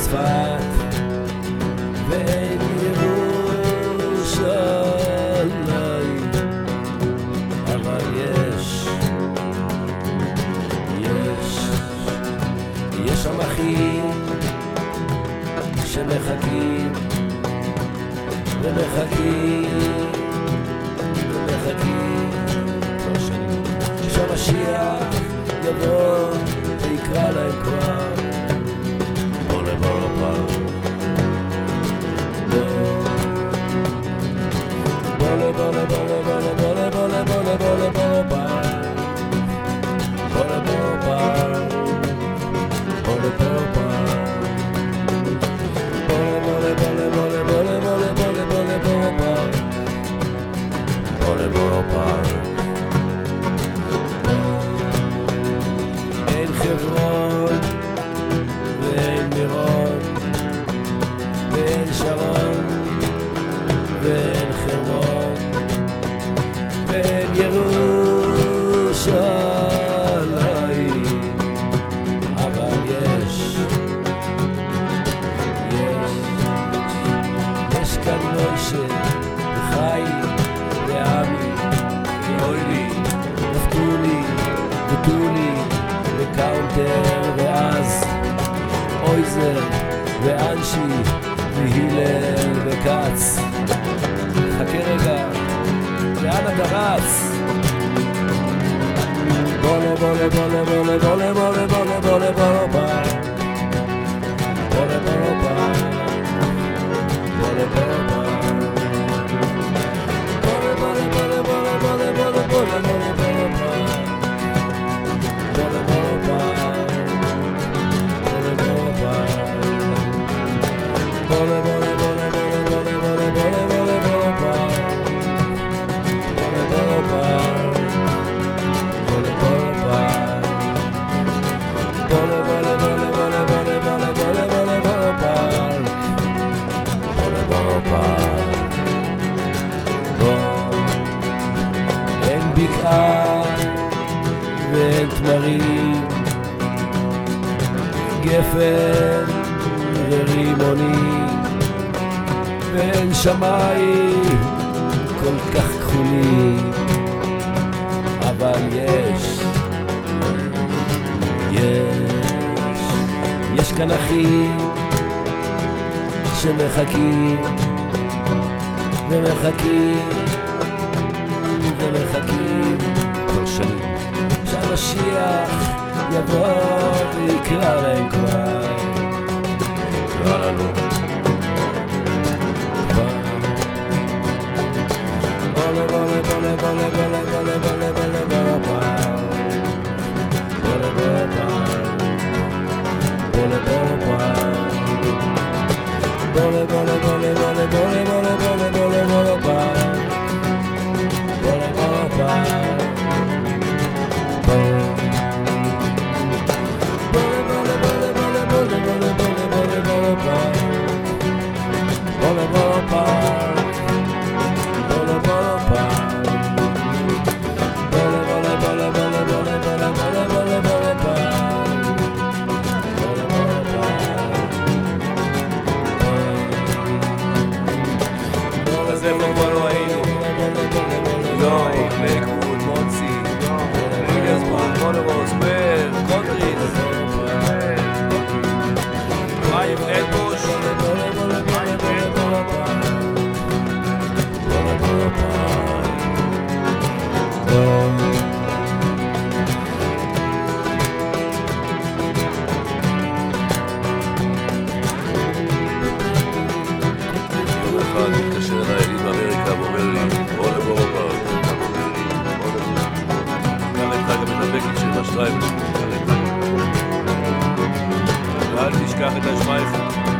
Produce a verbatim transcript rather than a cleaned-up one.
צפת ואין ירושלים, אבל יש, יש, יש שם אחים שמחכים ומחכים ומחכים כבר שנים שהמשיח יבוא ויקרא להם כבר בוא לבוא פעם בוא לבוא לבוא לבוא לבוא לבוא לבוא לבוא לבוא פעם בוא לבוא פעם בוא לבוא פעם בוא לבוא לבוא לבוא לבוא לבוא לבוא לבוא פעם בוא לבוא פעם אין חברון ואין מירון ואין שרון ואין חברון ואין ירושלים, אבל יש, יש, יש כאן מוישה וחי ועמי ואוילי נפתולי ודולי וקאונטר ואז אויזר ואנשי והילל וקץ. חכה רגע, לאן אתה רץ? בולה בולה בולה בולה בולה בולה בולה בולה בולה בולה בולה בולה בולה בולה אין בקעה ואין תמרים, גפן ורימונים, ואין שמיים כל כך כחולים, אבל יש, יש, יש כאן אחים שמחכים ומחכים ומחכים כבר שנים שהמשיח יבוא ויקרא להם כבר יקרא לנו כבר בולה בולה בולה בולה בולה בולה בולה בולה בולה בולה בולה bole bole bole bole bole bole bole bole bole bole bole אל תשכח את השמייך